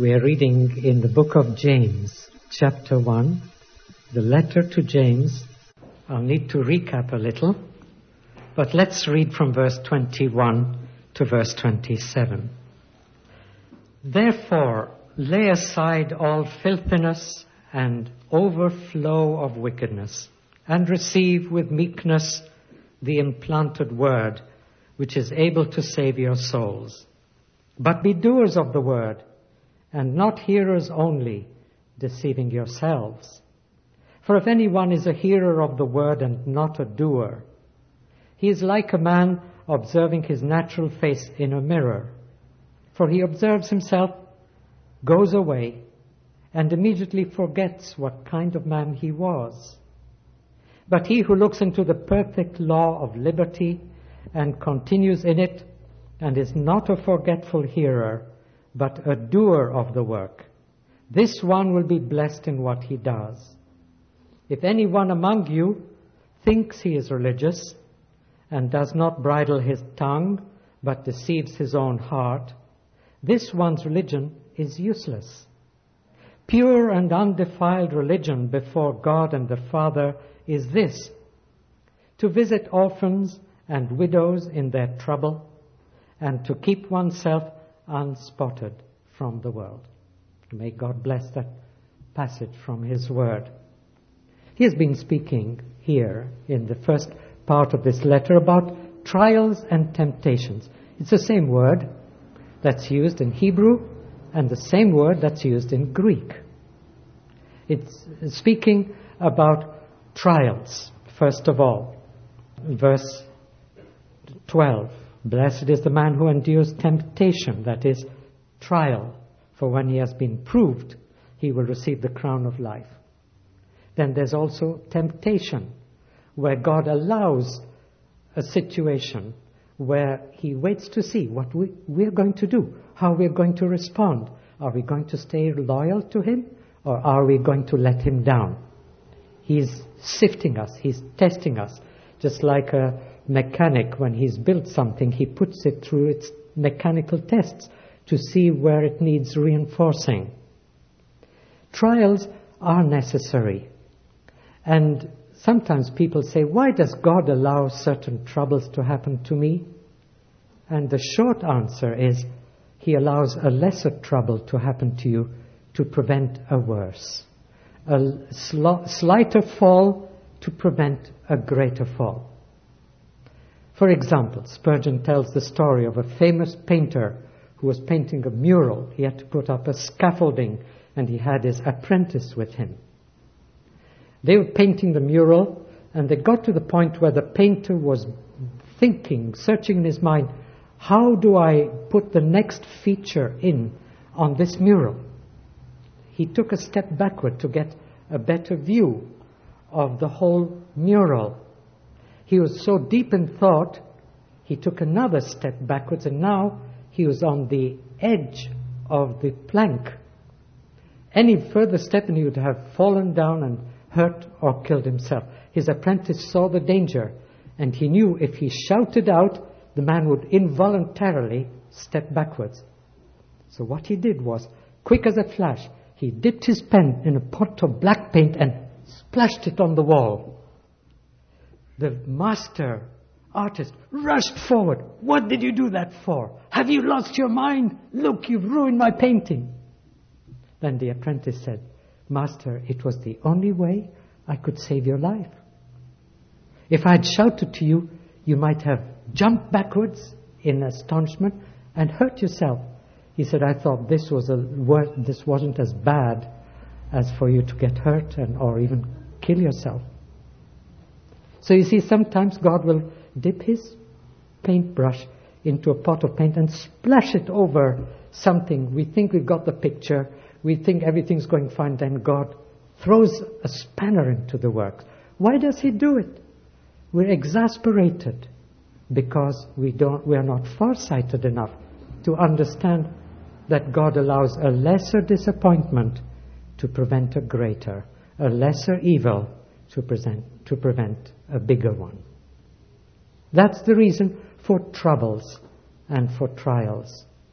We are reading in the book of James, chapter 1, the letter to James. I'll need to recap a little, but let's read from verse 21 to verse 27. Therefore, lay aside all filthiness and overflow of wickedness, and receive with meekness the implanted word, which is able to save your souls. But be doers of the word, and not hearers only, deceiving yourselves. For if anyone is a hearer of the word and not a doer, he is like a man observing his natural face in a mirror. For he observes himself, goes away, and immediately forgets what kind of man he was. But he who looks into the perfect law of liberty and continues in it, and is not a forgetful hearer, but a doer of the work, this one will be blessed in what he does. If anyone among you thinks he is religious and does not bridle his tongue, but deceives his own heart, this one's religion is useless. Pure and undefiled religion before God and the Father is this: to visit orphans and widows in their trouble, and to keep oneself unspotted from the world. May God bless that passage from His Word. He has been speaking here in the first part of this letter about trials and temptations. It's the same word that's used in Hebrew and the same word that's used in Greek. It's speaking about trials, first of all. Verse 12. Blessed is the man who endures temptation, that is, trial, for when he has been proved, he will receive the crown of life. Then there's also temptation, where God allows a situation where He waits to see what we're going to do, how we're going to respond. Are we going to stay loyal to Him, or are we going to let Him down? He's sifting us, He's testing us, just like a mechanic. When he's built something, he puts it through its mechanical tests to see where it needs reinforcing. Trials are necessary. And sometimes people say, why does God allow certain troubles to happen to me? And the short answer is, He allows a lesser trouble to happen to you to prevent a worse. A slighter fall to prevent a greater fall. For example, Spurgeon tells the story of a famous painter who was painting a mural. He had to put up a scaffolding, and he had his apprentice with him. They were painting the mural, and they got to the point where the painter was thinking, searching in his mind, how do I put the next feature in on this mural? He took a step backward to get a better view of the whole mural. He was so deep in thought, he took another step backwards, and now he was on the edge of the plank. Any further step and he would have fallen down and hurt or killed himself. His apprentice saw the danger, and he knew if he shouted out, the man would involuntarily step backwards. So what he did was, quick as a flash, he dipped his pen in a pot of black paint and splashed it on the wall. The master artist rushed forward. What did you do that for? Have you lost your mind? Look, you've ruined my painting. Then the apprentice said, Master, it was the only way I could save your life. If I had shouted to you, you might have jumped backwards in astonishment and hurt yourself. He said, I thought this wasn't as bad as for you to get hurt or even kill yourself. So you see, sometimes God will dip His paintbrush into a pot of paint and splash it over something. We think we've got the picture. We think everything's going fine. Then God throws a spanner into the works. Why does He do it? We're exasperated because we are not far-sighted enough to understand that God allows a lesser disappointment to prevent a greater, a lesser evil to prevent a bigger one. That's the reason for troubles and for trials.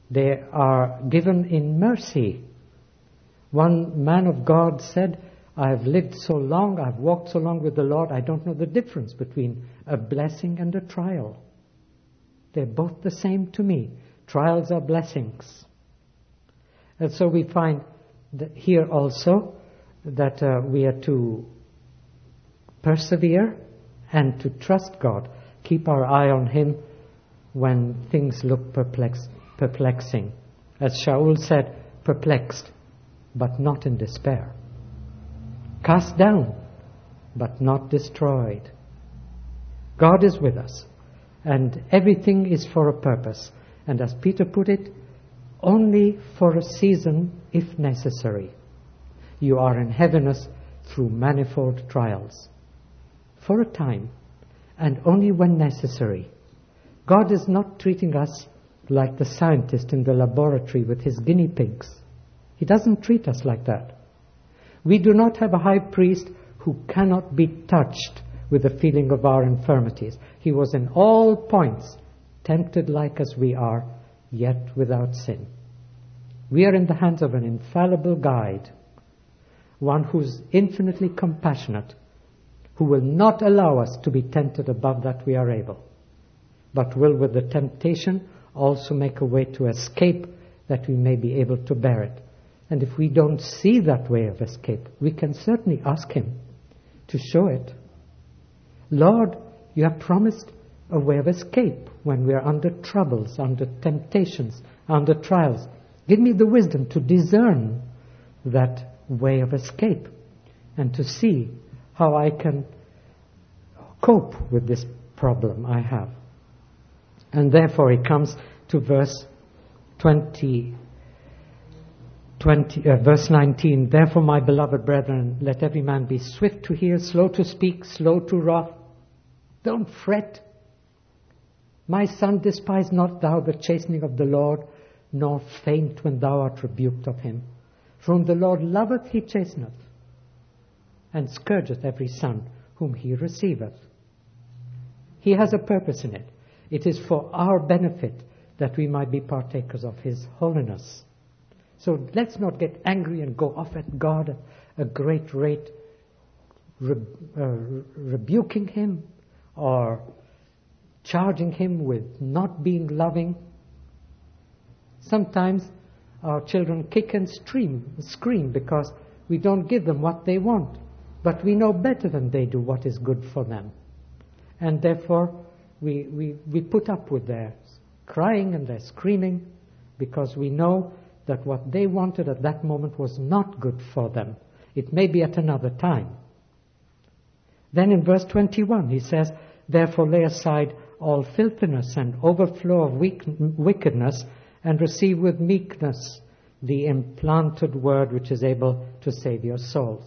They are given in mercy. One man of God said, I have lived so long, I've walked so long with the Lord, I don't know the difference between a blessing and a trial. They're both the same to me. Trials are blessings. And so we find that here also that we are to persevere and to trust God. Keep our eye on Him when things look perplexing. As Shaul said, perplexed, but not in despair. Cast down, but not destroyed. God is with us, and everything is for a purpose. And as Peter put it, only for a season if necessary. You are in heaviness through manifold trials. For a time, and only when necessary. God is not treating us like the scientist in the laboratory with his guinea pigs. He doesn't treat us like that. We do not have a high priest who cannot be touched with the feeling of our infirmities. He was in all points tempted like as we are, yet without sin. We are in the hands of an infallible guide, one who's infinitely compassionate, who will not allow us to be tempted above that we are able, but will with the temptation also make a way to escape that we may be able to bear it. And if we don't see that way of escape, we can certainly ask Him to show it. Lord, you have promised a way of escape when we are under troubles, under temptations, under trials. Give me the wisdom to discern that way of escape and to see how I can cope with this problem I have. And therefore he comes to verse 19. Therefore, my beloved brethren, let every man be swift to hear, slow to speak, slow to wrath. Don't fret. My son, despise not thou the chastening of the Lord, nor faint when thou art rebuked of him. For whom the Lord loveth, he chasteneth, and scourgeth every son whom he receiveth. He has a purpose in it. It is for our benefit that we might be partakers of his holiness. So let's not get angry and go off at God at a great rate, rebuking him or charging him with not being loving. Sometimes our children kick and scream because we don't give them what they want. But we know better than they do what is good for them. And therefore we put up with their crying and their screaming because we know that what they wanted at that moment was not good for them. It may be at another time. Then in verse 21 he says, therefore lay aside all filthiness and overflow of wickedness, and receive with meekness the implanted word which is able to save your souls.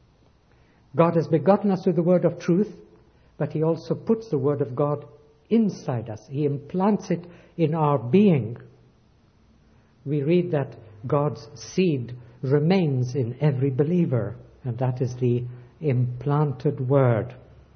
God has begotten us with the word of truth, but he also puts the word of God inside us. He implants it in our being. We read that God's seed remains in every believer, and that is the implanted word.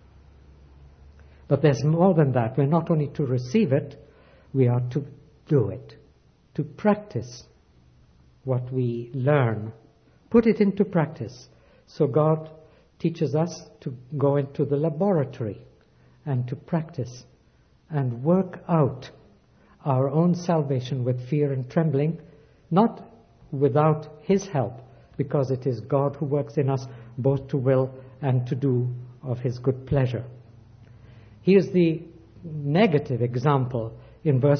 But there's more than that. We're not only to receive it, we are to do it, to practice what we learn, put it into practice. So God teaches us to go into the laboratory and to practice and work out our own salvation with fear and trembling, not without his help, because it is God who works in us both to will and to do of his good pleasure. Here's the negative example in verse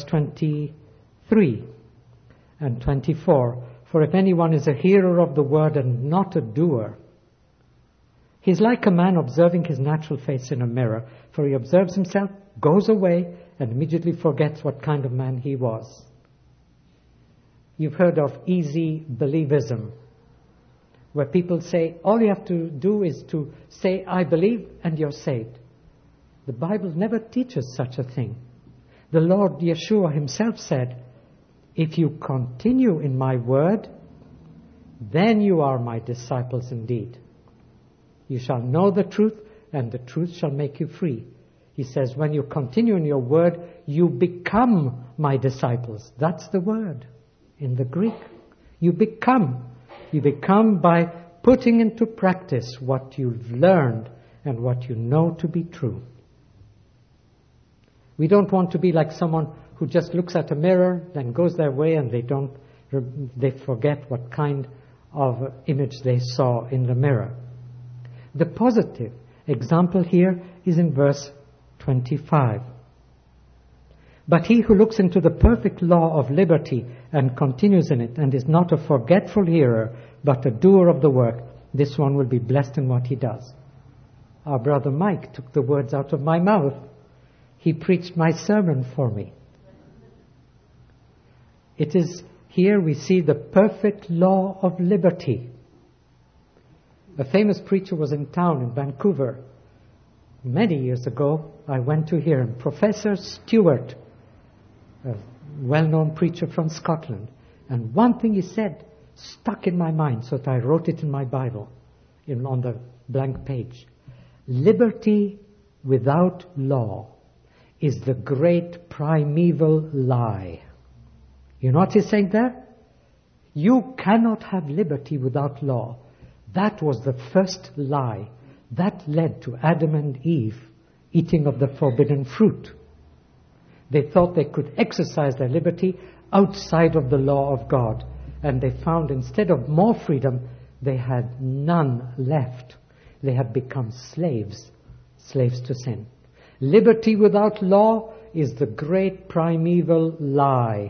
23 and 24. For if anyone is a hearer of the word and not a doer, he's like a man observing his natural face in a mirror. For he observes himself, goes away, and immediately forgets what kind of man he was. You've heard of easy believism, where people say, all you have to do is to say, I believe, and you're saved. The Bible never teaches such a thing. The Lord Yeshua himself said, if you continue in my word, then you are my disciples indeed. You shall know the truth, and the truth shall make you free. He says, when you continue in your word, you become my disciples. That's the word. in the Greek. You become. You become by putting into practice what you've learned and what you know to be true. We don't want to be like someone who just looks at a mirror, then goes their way, and they forget what kind of image they saw in the mirror. The positive example here is in verse 25. But he who looks into the perfect law of liberty and continues in it, and is not a forgetful hearer, but a doer of the work, this one will be blessed in what he does. Our brother Mike took the words out of my mouth. He preached my sermon for me. It is here we see the perfect law of liberty. A famous preacher was in town in Vancouver. Many years ago, I went to hear him. Professor Stewart, a well-known preacher from Scotland. And one thing he said stuck in my mind, so that I wrote it in my Bible, on the blank page. Liberty without law is the great primeval lie. You know what he's saying there? You cannot have liberty without law. That was the first lie. That led to Adam and Eve eating of the forbidden fruit. They thought they could exercise their liberty outside of the law of God. And they found instead of more freedom, they had none left. They had become slaves to sin. Liberty without law is the great primeval lie.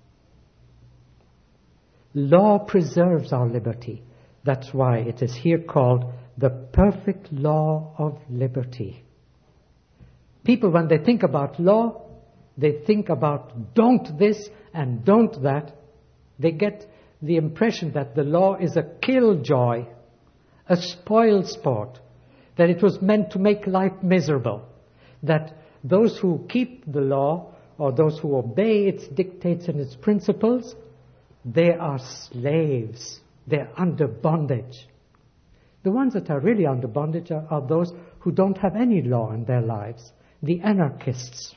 Law preserves our liberty. That's why it is here called the perfect law of liberty. People, when they think about law, they think about don't this and don't that. They get the impression that the law is a killjoy, a spoil sport, that it was meant to make life miserable, that those who keep the law or those who obey its dictates and its principles, they are slaves. They're under bondage. The ones that are really under bondage are those who don't have any law in their lives, the anarchists.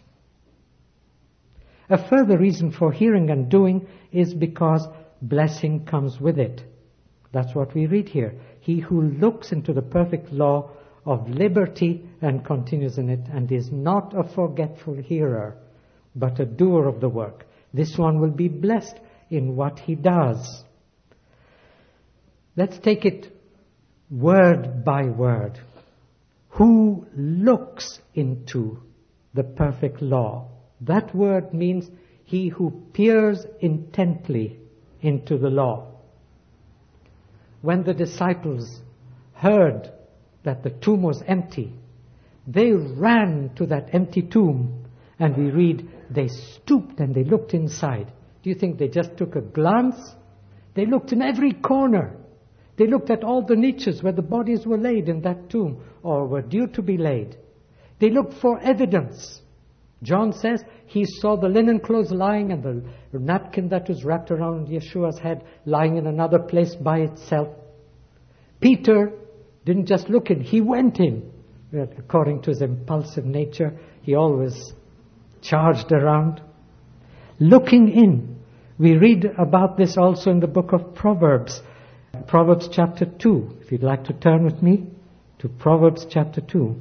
A further reason for hearing and doing is because blessing comes with it. That's what we read here. He who looks into the perfect law of liberty and continues in it, and is not a forgetful hearer, but a doer of the work, this one will be blessed in what he does. Let's take it word by word. Who looks into the perfect law? That word means he who peers intently into the law. When the disciples heard that the tomb was empty, they ran to that empty tomb, and we read they stooped and they looked inside. Do you think they just took a glance? They looked in every corner. They looked at all the niches where the bodies were laid in that tomb or were due to be laid. They looked for evidence. John says he saw the linen clothes lying and the napkin that was wrapped around Yeshua's head lying in another place by itself. Peter didn't just look in, he went in. According to his impulsive nature, he always charged around. Looking in. We read about this also in the book of Proverbs. Proverbs chapter 2. If you'd like to turn with me to Proverbs chapter 2.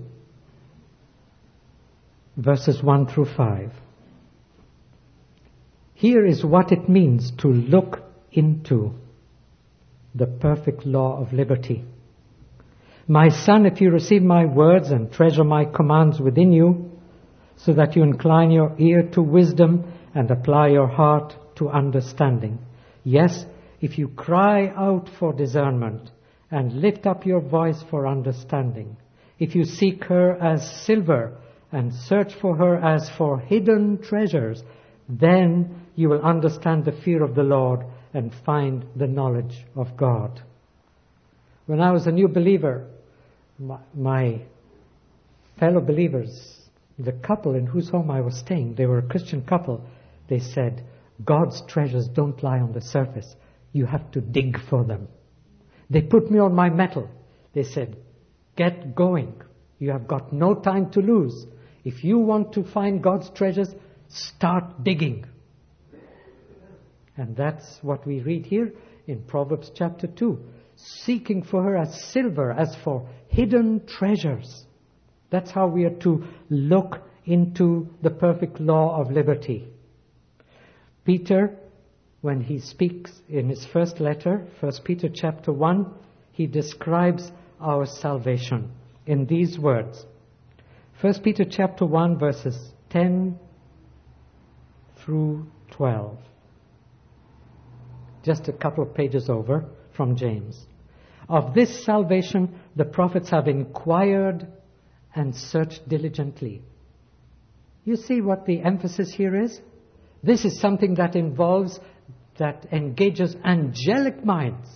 Verses 1 through 5. Here is what it means to look into the perfect law of liberty. My son, if you receive my words and treasure my commands within you, so that you incline your ear to wisdom and apply your heart to understanding. Yes, if you cry out for discernment and lift up your voice for understanding, if you seek her as silver and search for her as for hidden treasures, then you will understand the fear of the Lord and find the knowledge of God. When I was a new believer, my fellow believers, the couple in whose home I was staying, they were a Christian couple, they said, God's treasures don't lie on the surface. You have to dig for them. They put me on my mettle. They said, get going. You have got no time to lose. If you want to find God's treasures, start digging. And that's what we read here in Proverbs chapter 2. Seeking for her as silver, as for hidden treasures. That's how we are to look into the perfect law of liberty. Peter, when he speaks in his first letter, 1 Peter chapter 1, he describes our salvation in these words. 1 Peter chapter 1 verses 10 through 12. Just a couple of pages over from James. Of this salvation the prophets have inquired and searched diligently. You see what the emphasis here is? This is something that involves, that engages angelic minds,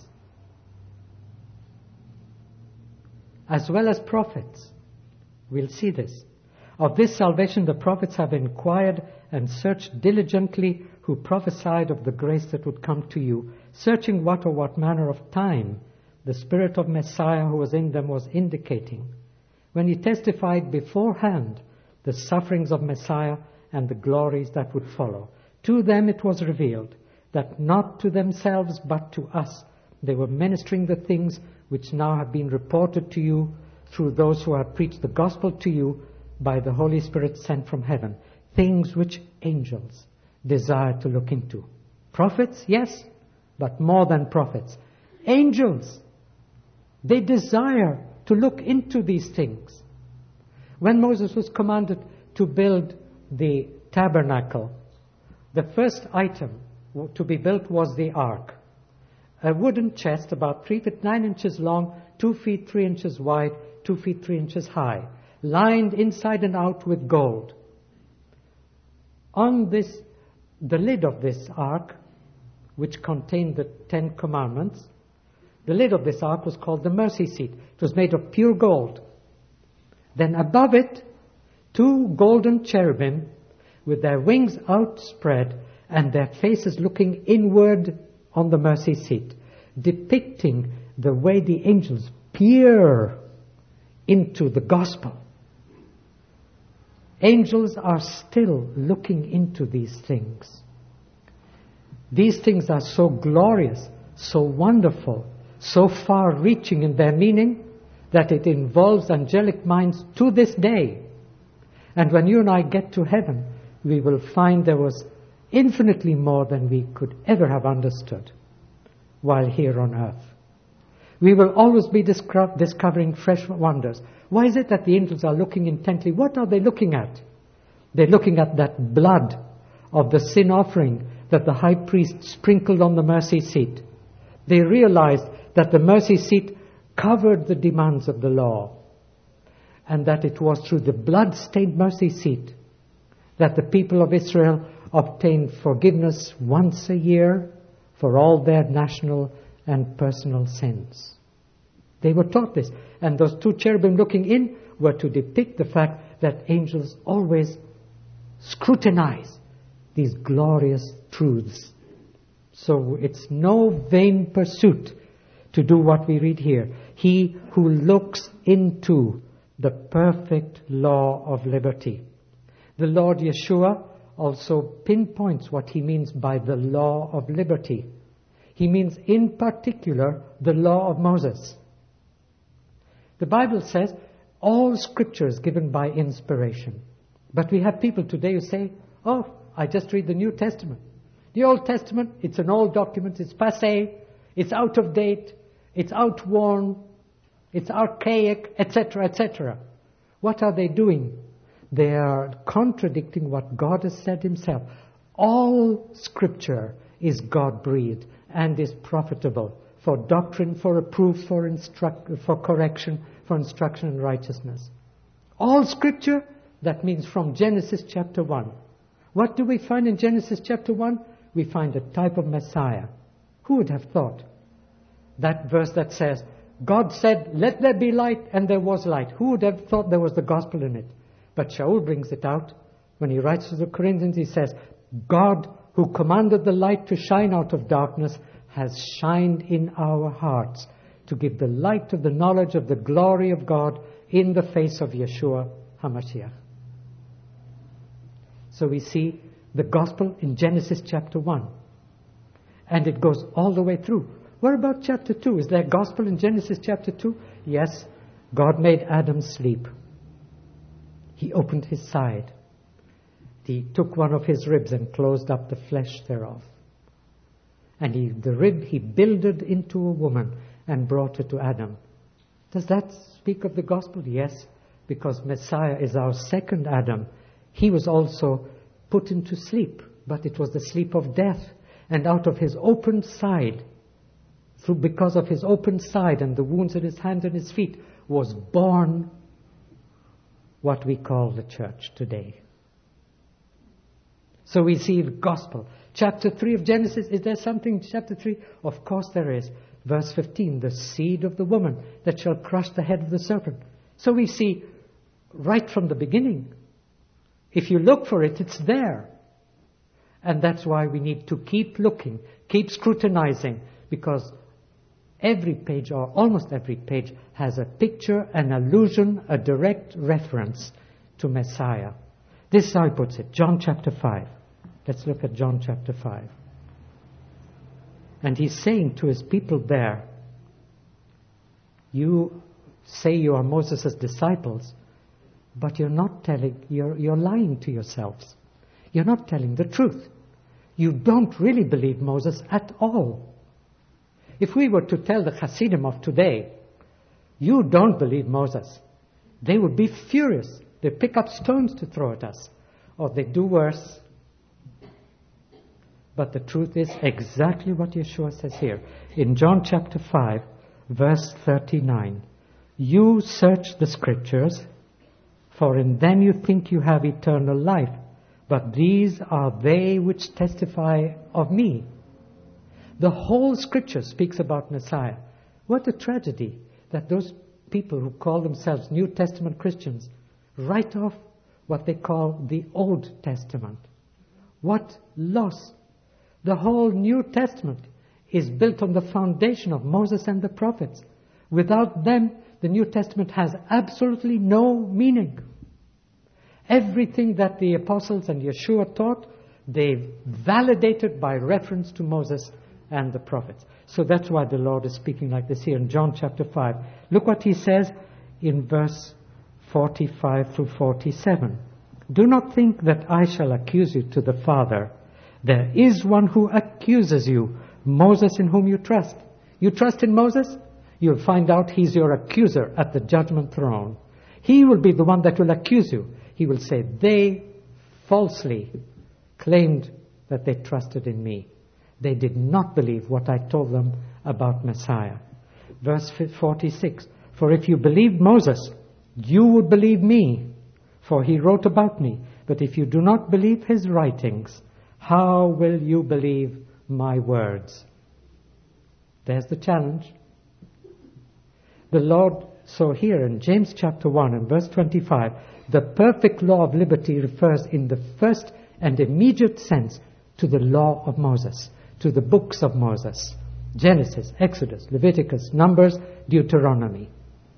as well as prophets. We'll see this. Of this salvation the prophets have inquired and searched diligently, who prophesied of the grace that would come to you, searching what or what manner of time the Spirit of Messiah who was in them was indicating, when he testified beforehand the sufferings of Messiah and the glories that would follow. To them it was revealed that not to themselves but to us they were ministering the things which now have been reported to you through those who have preached the gospel to you by the Holy Spirit sent from heaven, things which angels desire to look into. Prophets, yes, but more than prophets. Angels, they desire to look into these things. When Moses was commanded to build the tabernacle, the first item to be built was the ark. A wooden chest about 3 feet 9 inches long, 2 feet 3 inches wide, 2 feet 3 inches high, lined inside and out with gold. On this, the lid of this ark, which contained the 10 commandments, the lid of this ark was called the mercy seat. It was made of pure gold. Then above it, 2 golden cherubim with their wings outspread and their faces looking inward on the mercy seat, depicting the way the angels peer into the gospel. Angels are still looking into these things. These things are so glorious, so wonderful, so far-reaching in their meaning that it involves angelic minds to this day. And when you and I get to heaven, we will find there was infinitely more than we could ever have understood while here on earth. We will always be discovering fresh wonders. Why is it that the angels are looking intently? What are they looking at? They're looking at that blood of the sin offering that the high priest sprinkled on the mercy seat. They realized that the mercy seat covered the demands of the law, and that it was through the blood-stained mercy seat that the people of Israel obtained forgiveness once a year for all their national and personal sins. They were taught this. And those 2 cherubim looking in were to depict the fact that angels always scrutinize these glorious truths. So it's no vain pursuit to do what we read here. He who looks into the perfect law of liberty. The Lord Yeshua also pinpoints what he means by the law of liberty. He means in particular the law of Moses. The Bible says all scripture is given by inspiration. But we have people today who say, oh, I just read the New Testament. The Old Testament, it's an old document, it's passé, it's out of date, it's outworn, it's archaic, etc., etc. What are they doing? They are contradicting what God has said himself. All scripture is God-breathed and is profitable for doctrine, for reproof, for correction, for instruction in righteousness. All scripture, that means from Genesis chapter 1. What do we find in Genesis chapter 1? We find a type of Messiah. Who would have thought? That verse that says, God said, let there be light, and there was light. Who would have thought there was the gospel in it? But Shaul brings it out. When he writes to the Corinthians, he says, God, who commanded the light to shine out of darkness, has shined in our hearts to give the light of the knowledge of the glory of God in the face of Yeshua HaMashiach. So we see the gospel in Genesis chapter 1. And it goes all the way through. What about chapter 2? Is there gospel in Genesis chapter 2? Yes. God made Adam sleep. He opened his side. He took one of his ribs and closed up the flesh thereof. And the rib he builded into a woman and brought it to Adam. Does that speak of the gospel? Yes, because Messiah is our second Adam. He was also put into sleep, but it was the sleep of death. And out of his open side, because of his open side and the wounds in his hands and his feet, was born what we call the church today. So we see the gospel. Chapter 3 of Genesis, is there something in chapter 3? Of course there is. Verse 15, the seed of the woman that shall crush the head of the serpent. So we see right from the beginning. If you look for it, it's there. And that's why we need to keep looking, keep scrutinizing, because every page, or almost every page, has a picture, an allusion, a direct reference to Messiah. This is how he puts it. John chapter 5. Let's look at John chapter 5. And he's saying to his people there, you say you are Moses' disciples, but you're lying to yourselves. You're not telling the truth. You don't really believe Moses at all. If we were to tell the Hasidim of today, you don't believe Moses, they would be furious. They'd pick up stones to throw at us. Or they'd do worse. But the truth is exactly what Yeshua says here. In John chapter 5, verse 39. You search the scriptures, for in them you think you have eternal life. But these are they which testify of me. The whole scripture speaks about Messiah. What a tragedy that those people who call themselves New Testament Christians write off what they call the Old Testament. What loss! The whole New Testament is built on the foundation of Moses and the prophets. Without them, the New Testament has absolutely no meaning. Everything that the apostles and Yeshua taught, they validated by reference to Moses and the prophets. So that's why the Lord is speaking like this here in John chapter 5. Look what he says in verse 45 through 47. Do not think that I shall accuse you to the Father. There is one who accuses you, Moses in whom you trust. You trust in Moses? You'll find out he's your accuser at the judgment throne. He will be the one that will accuse you. He will say, they falsely claimed that they trusted in me. They did not believe what I told them about Messiah. Verse 46, for if you believed Moses, you would believe me, for he wrote about me. But if you do not believe his writings, how will you believe my words? There's the challenge. The Lord, so here in James chapter 1 and verse 25, the perfect law of liberty refers in the first and immediate sense to the law of Moses, to the books of Moses. Genesis, Exodus, Leviticus, Numbers, Deuteronomy.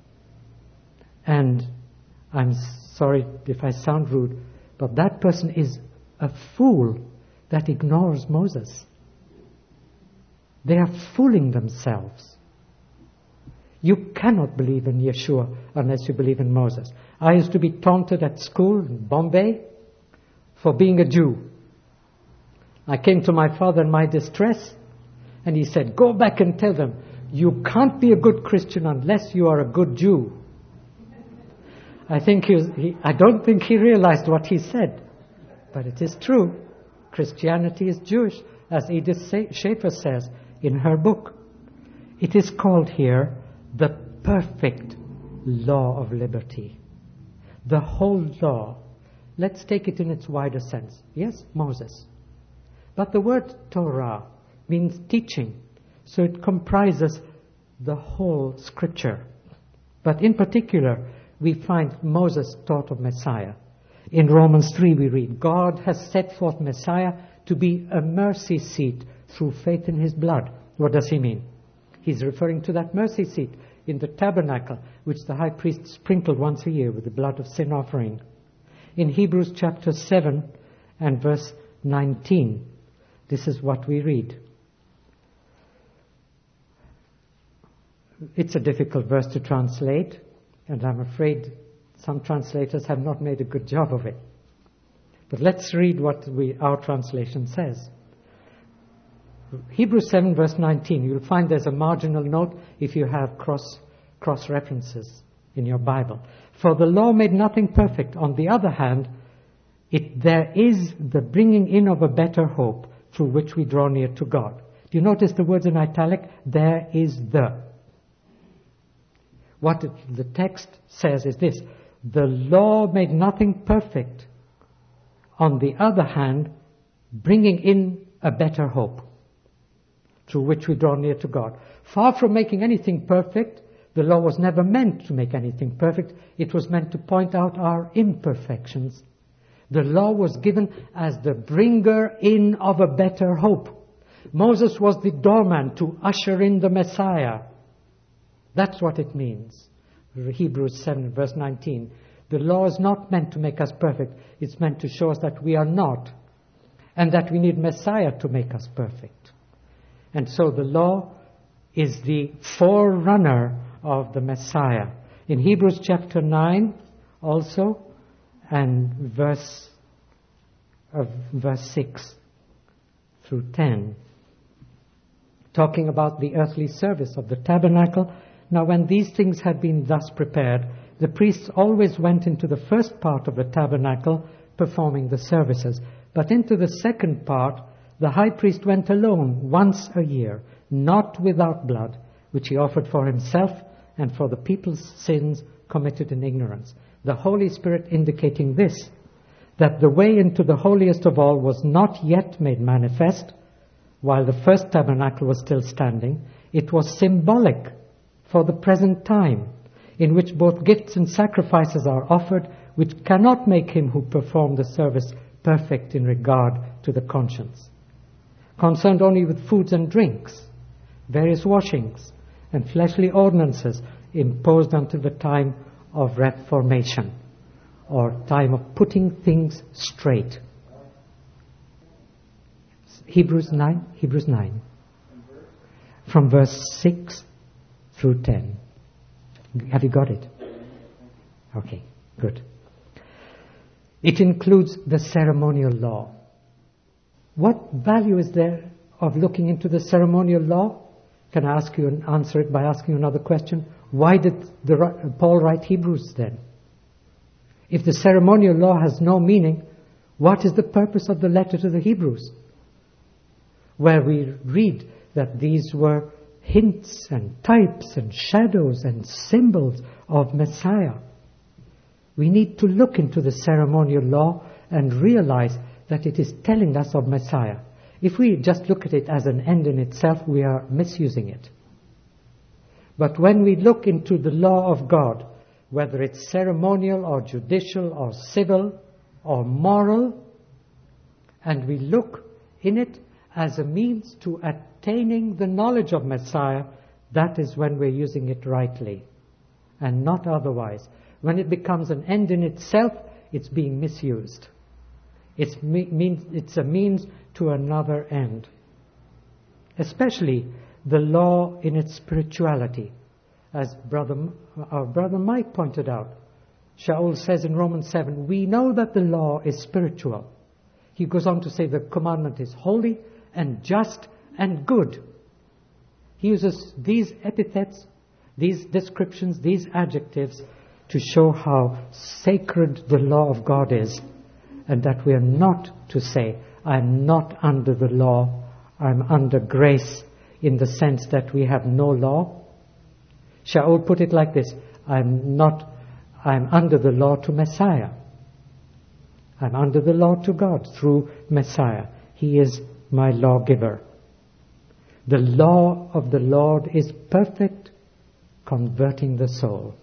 And I'm sorry if I sound rude, but that person is a fool that ignores Moses. They are fooling themselves. You cannot believe in Yeshua unless you believe in Moses. I used to be taunted at school in Bombay for being a Jew. I came to my father in my distress, and he said, go back and tell them, you can't be a good Christian unless you are a good Jew. I don't think he realized what he said, but it is true. Christianity is Jewish, as Edith Schaeffer says in her book. It is called here the perfect law of liberty. The whole law. Let's take it in its wider sense. Yes, Moses. But the word Torah means teaching, so it comprises the whole scripture. But in particular, we find Moses taught of Messiah. In Romans 3 we read, God has set forth Messiah to be a mercy seat through faith in his blood. What does he mean? He's referring to that mercy seat in the tabernacle, which the high priest sprinkled once a year with the blood of sin offering. In Hebrews chapter 7 and verse 19, this is what we read. It's a difficult verse to translate, and I'm afraid some translators have not made a good job of it. But let's read what our translation says. Hebrews 7 verse 19, you'll find there's a marginal note if you have cross references in your Bible. For the law made nothing perfect. On the other hand, there is the bringing in of a better hope through which we draw near to God. Do you notice the words in italic? There is the. What the text says is this: the law made nothing perfect. On the other hand, bringing in a better hope through which we draw near to God. Far from making anything perfect, the law was never meant to make anything perfect. It was meant to point out our imperfections. The law was given as the bringer in of a better hope. Moses was the doorman to usher in the Messiah. That's what it means. Hebrews 7 verse 19. The law is not meant to make us perfect. It's meant to show us that we are not, and that we need Messiah to make us perfect. And so the law is the forerunner of the Messiah. In Hebrews chapter 9 also, and verse 6 through 10, talking about the earthly service of the tabernacle. Now when these things had been thus prepared, the priests always went into the first part of the tabernacle, performing the services. But into the second part, the high priest went alone once a year, not without blood, which he offered for himself and for the people's sins committed in ignorance. The Holy Spirit indicating this, that the way into the holiest of all was not yet made manifest, while the first tabernacle was still standing. It was symbolic for the present time, in which both gifts and sacrifices are offered, which cannot make him who performed the service perfect in regard to the conscience. Concerned only with foods and drinks, various washings, and fleshly ordinances imposed until the time of reformation, or time of putting things straight. Hebrews 9, from verse 6 through 10. Have you got it? Okay, good. It includes the ceremonial law. What value is there of looking into the ceremonial law? Can I ask you and answer it by asking you another question? Why did Paul write Hebrews then? If the ceremonial law has no meaning, what is the purpose of the letter to the Hebrews? Where we read that these were hints and types and shadows and symbols of Messiah. We need to look into the ceremonial law and realize that it is telling us of Messiah. If we just look at it as an end in itself, we are misusing it. But when we look into the law of God, whether it's ceremonial or judicial or civil or moral, and we look in it as a means to attaining the knowledge of Messiah, that is when we're using it rightly, and not otherwise. When it becomes an end in itself, it's being misused. It's a means to another end. Especially the law in its spirituality. As our brother Mike pointed out, Shaul says in Romans 7, we know that the law is spiritual. He goes on to say the commandment is holy and just and good. He uses these epithets, these descriptions, these adjectives to show how sacred the law of God is, and that we are not to say, I'm not under the law, I'm under grace, in the sense that we have no law. Shaul put it like this, I'm under the law to Messiah. I'm under the law to God through Messiah. He is my lawgiver. The law of the Lord is perfect, converting the soul.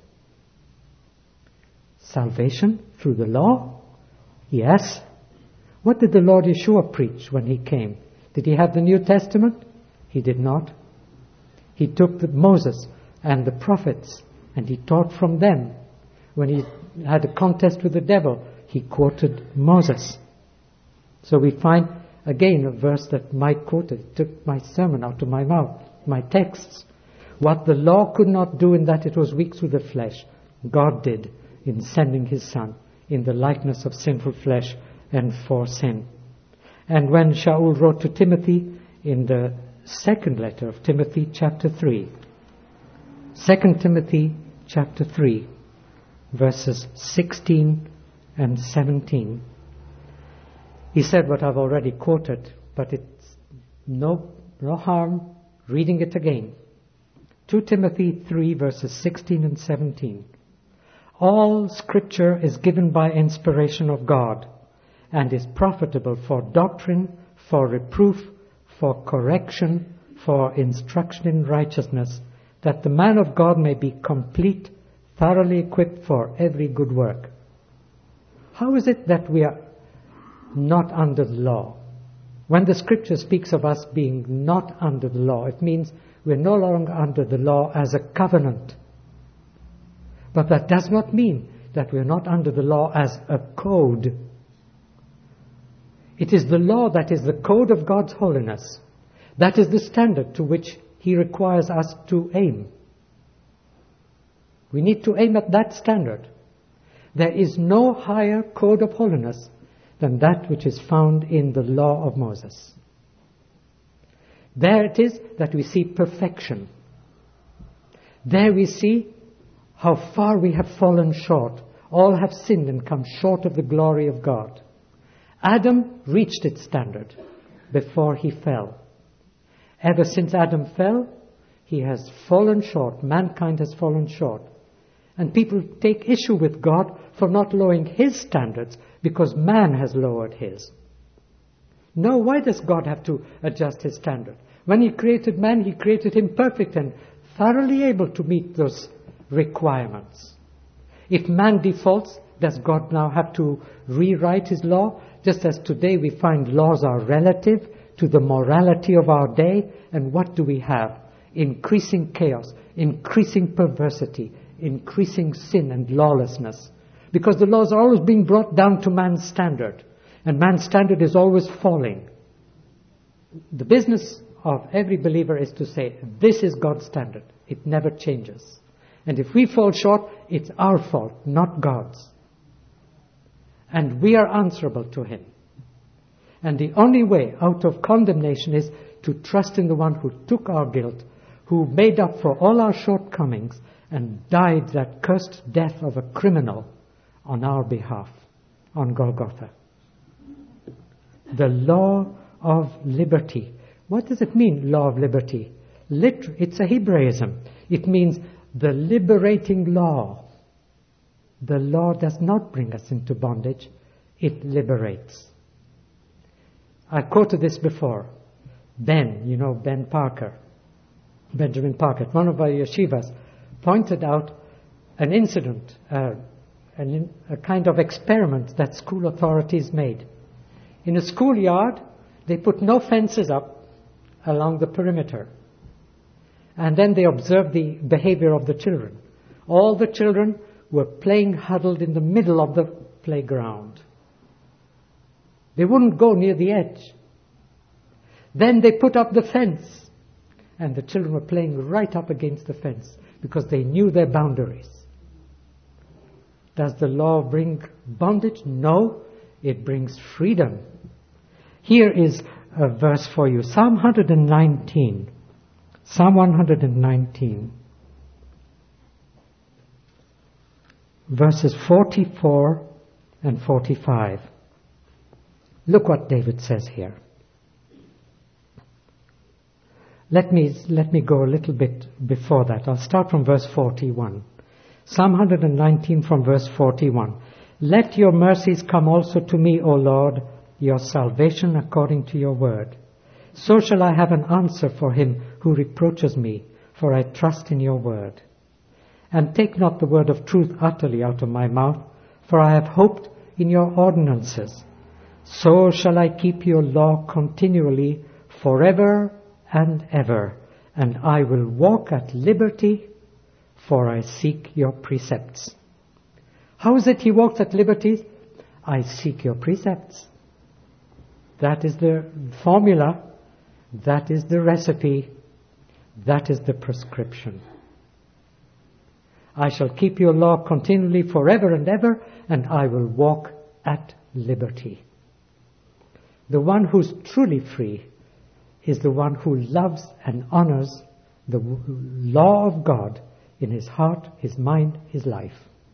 Salvation through the law? Yes. What did the Lord Yeshua preach when He came? Did He have the New Testament? He did not. He took Moses and the prophets and He taught from them. When He had a contest with the devil, He quoted Moses. So we find again a verse that Mike quoted. It took my sermon out of my mouth, my texts. What the law could not do in that it was weak through the flesh, God did in sending His Son in the likeness of sinful flesh and for sin. And when Shaul wrote to Timothy in the second letter of Timothy, chapter 3, 2 Timothy chapter 3, verses 16 and 17, he said what I've already quoted, but it's no harm reading it again. 2 Timothy 3, verses 16 and 17. All Scripture is given by inspiration of God and is profitable for doctrine, for reproof, for correction, for instruction in righteousness, that the man of God may be complete, thoroughly equipped for every good work. How is it that we are not under the law? When the Scripture speaks of us being not under the law, it means we're no longer under the law as a covenant. But that does not mean that we're not under the law as a code. It is the law that is the code of God's holiness. That is the standard to which He requires us to aim. We need to aim at that standard. There is no higher code of holiness than that which is found in the law of Moses. There it is that we see perfection. There we see how far we have fallen short. All have sinned and come short of the glory of God. Adam reached its standard before he fell. Ever since Adam fell, he has fallen short. Mankind has fallen short. And people take issue with God for not lowering His standards because man has lowered his. No, why does God have to adjust His standard? When He created man, He created him perfect and thoroughly able to meet those requirements. If man defaults, does God now have to rewrite His law? Just as today we find laws are relative to the morality of our day, and what do we have? Increasing chaos, increasing perversity, increasing sin and lawlessness. Because the laws are always being brought down to man's standard, and man's standard is always falling. The business of every believer is to say, this is God's standard. It never changes. And if we fall short, it's our fault, not God's. And we are answerable to Him. And the only way out of condemnation is to trust in the one who took our guilt, who made up for all our shortcomings and died that cursed death of a criminal on our behalf on Golgotha. The law of liberty. What does it mean, law of liberty? It's a Hebraism. It means the liberating law. The law does not bring us into bondage. It liberates. I quoted this before. Ben Parker, Benjamin Parker, at one of our yeshivas, pointed out an incident, a kind of experiment that school authorities made. In a schoolyard, they put no fences up along the perimeter. And then they observed the behavior of the children. All the children were playing huddled in the middle of the playground. They wouldn't go near the edge. Then they put up the fence, and the children were playing right up against the fence because they knew their boundaries. Does the law bring bondage? No, it brings freedom. Here is a verse for you. Psalm 119. Psalm 119. Verses 44 and 45. Look what David says here. Let me go a little bit before that. I'll start from verse 41. Psalm 119 from verse 41. Let your mercies come also to me, O Lord, your salvation according to your word. So shall I have an answer for him who reproaches me, for I trust in your word. And take not the word of truth utterly out of my mouth, for I have hoped in your ordinances. So shall I keep your law continually, forever and ever, and I will walk at liberty, for I seek your precepts. How is it he walks at liberty? I seek your precepts. That is the formula. That is the recipe. That is the prescription. I shall keep your law continually forever and ever, and I will walk at liberty. The one who's truly free is the one who loves and honors the law of God in his heart, his mind, his life.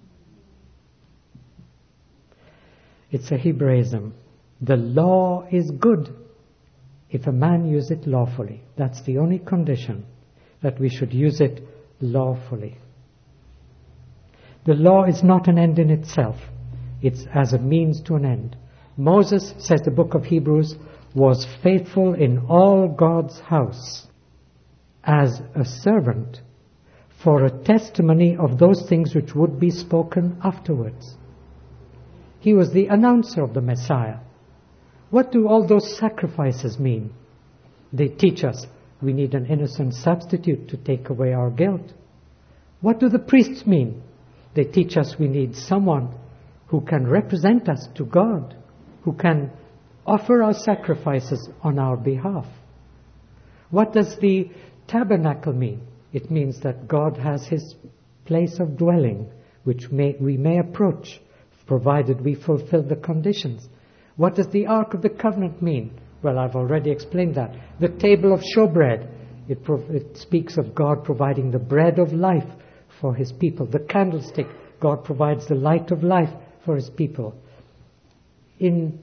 It's a Hebraism. The law is good if a man use it lawfully. That's the only condition, that we should use it lawfully. The law is not an end in itself. It's as a means to an end. Moses, says the book of Hebrews, was faithful in all God's house as a servant for a testimony of those things which would be spoken afterwards. He was the announcer of the Messiah. What do all those sacrifices mean? They teach us we need an innocent substitute to take away our guilt. What do the priests mean? They teach us we need someone who can represent us to God, who can offer our sacrifices on our behalf. What does the tabernacle mean? It means that God has his place of dwelling, which we may approach, provided we fulfill the conditions. What does the Ark of the Covenant mean? Well, I've already explained that. The table of showbread, it speaks of God providing the bread of life for his people. The candlestick, God provides the light of life for his people. In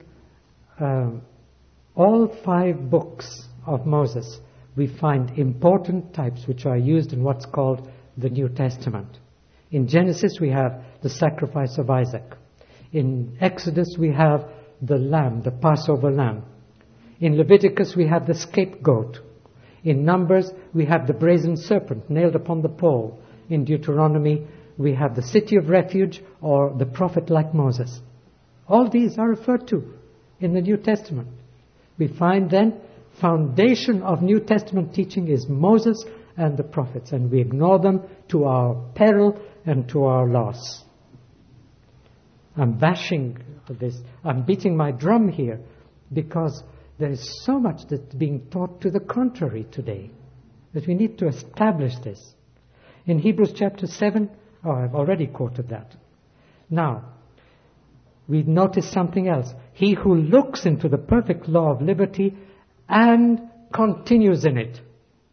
all 5 books of Moses, we find important types which are used in what's called the New Testament. In Genesis, we have the sacrifice of Isaac. In Exodus, we have the lamb, the Passover lamb. In Leviticus, we have the scapegoat. In Numbers, we have the brazen serpent nailed upon the pole. In Deuteronomy, we have the city of refuge or the prophet like Moses. All these are referred to in the New Testament. We find then foundation of New Testament teaching is Moses and the prophets, and we ignore them to our peril and to our loss. I'm bashing this. I'm beating my drum here because there is so much that's being taught to the contrary today that we need to establish this. In Hebrews chapter 7, I've already quoted that. Now, we notice something else. He who looks into the perfect law of liberty and continues in it.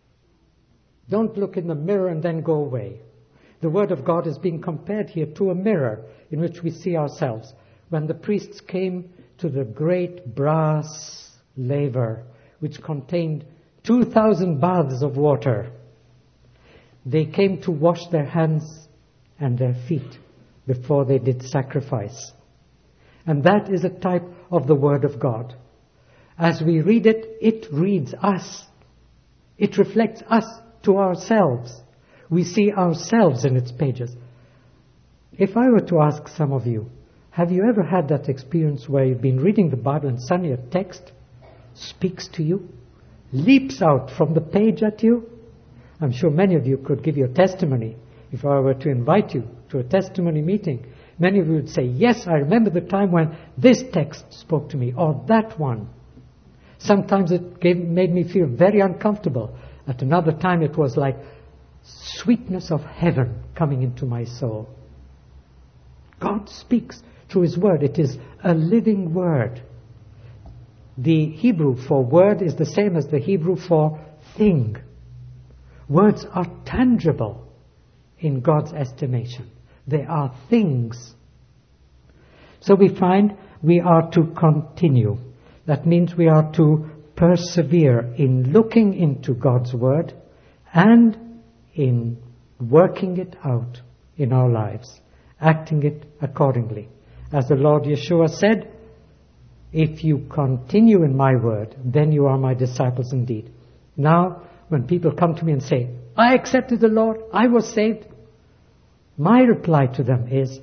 Don't look in the mirror and then go away. The Word of God is being compared here to a mirror in which we see ourselves. When the priests came to the great brass laver, which contained 2,000 baths of water, they came to wash their hands and their feet before they did sacrifice. And that is a type of the Word of God. As we read it, it reads us. It reflects us to ourselves. We see ourselves in its pages. If I were to ask some of you, have you ever had that experience where you've been reading the Bible and suddenly a text speaks to you, leaps out from the page at you? I'm sure many of you could give your testimony. If I were to invite you to a testimony meeting, many of you would say, yes, I remember the time when this text spoke to me, or that one. Sometimes it made me feel very uncomfortable. At another time it was like sweetness of heaven coming into my soul. God speaks through His Word. It is a living Word. The Hebrew for word is the same as the Hebrew for thing. Words are tangible in God's estimation. They are things. So we find we are to continue. That means we are to persevere in looking into God's Word and in working it out in our lives, acting it accordingly. As the Lord Yeshua said, if you continue in my word, then you are my disciples indeed. Now, when people come to me and say, I accepted the Lord, I was saved, my reply to them is,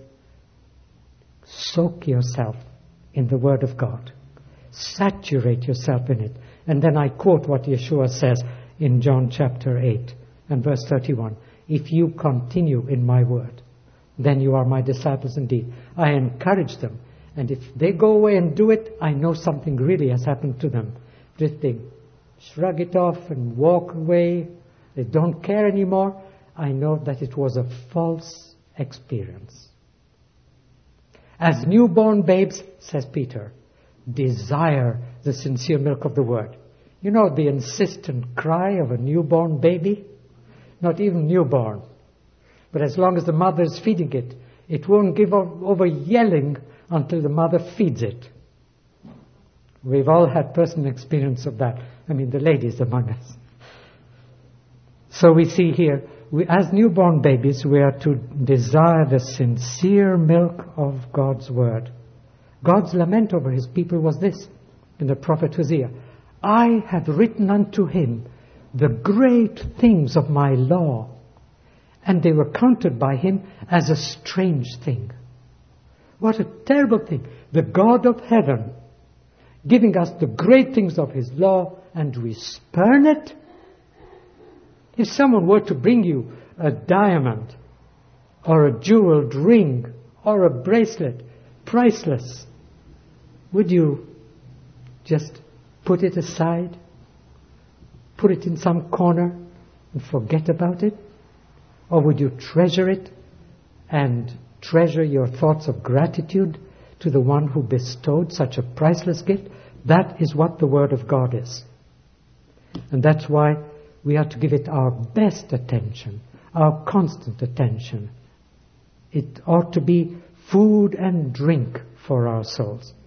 soak yourself in the Word of God. Saturate yourself in it. And then I quote what Yeshua says in John chapter 8 and verse 31. If you continue in my word, then you are my disciples indeed. I encourage them. And if they go away and do it, I know something really has happened to them. If they shrug it off and walk away, they don't care anymore, I know that it was a false experience. As newborn babes, says Peter, desire the sincere milk of the word. You know the insistent cry of a newborn baby? Not even newborn. But as long as the mother is feeding it, it won't give over yelling until the mother feeds it. We've all had personal experience of that. I mean, the ladies among us. So we see here, as newborn babies, we are to desire the sincere milk of God's word. God's lament over his people was this, in the prophet Hosea: I have written unto him the great things of my law, and they were counted by him as a strange thing. What a terrible thing. The God of heaven giving us the great things of his law, and we spurn it? If someone were to bring you a diamond or a jeweled ring or a bracelet, priceless, would you just put it aside, put it in some corner and forget about it? Or would you treasure it and treasure your thoughts of gratitude to the one who bestowed such a priceless gift? That is what the Word of God is. And that's why we are to give it our best attention, our constant attention. It ought to be food and drink for our souls.